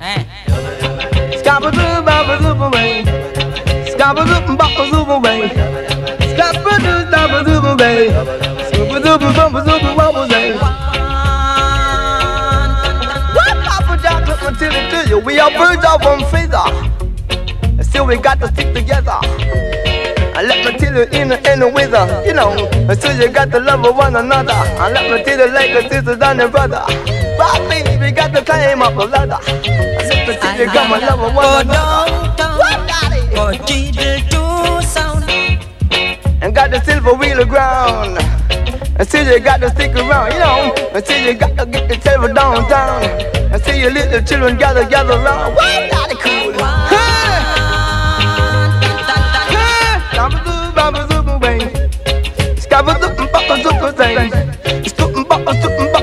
Scabba-doo, babba-doo, away. Scabba-doo, babba-doo, away. Scabba-doo, babba-doo, away. Scabba-doo, babba-doo, away. What Papa John took until it to you? We are birds of one feather. Still we got to stick together. And let me tell you in the weather, you know. Still you got to love one another. And let me tell you like a sister and a brother. But baby, we got to climb up a ladder. And let me tell you come and love one another. What daddy? For diddle to sound. And got the silver wheel of ground. And still you got to stick around, you know. And still you got to get the table downtown. And see your little children gather around. What daddy cool? Scabba-doo, babba-doo, away. Scabba-doo, babba-doo, away. Scootin', babba-doo,